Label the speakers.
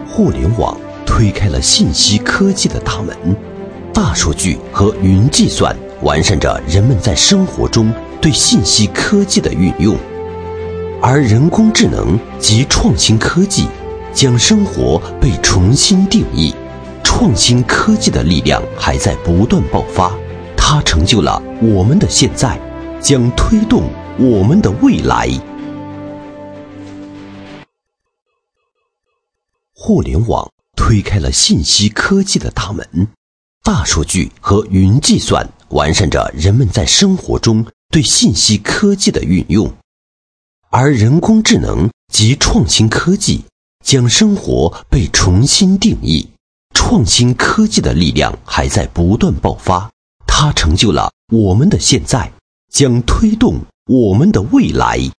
Speaker 1: 互联网推开了信息科技的大门，大数据和云计算完善着人们在生活中对信息科技的运用，而人工智能及创新科技将生活被重新定义。创新科技的力量还在不断爆发，它成就了我们的现在，将推动我们的未来。互联网推开了信息科技的大门，大数据和云计算完善着人们在生活中对信息科技的运用，而人工智能及创新科技将生活被重新定义。创新科技的力量还在不断爆发，它成就了我们的现在，将推动我们的未来。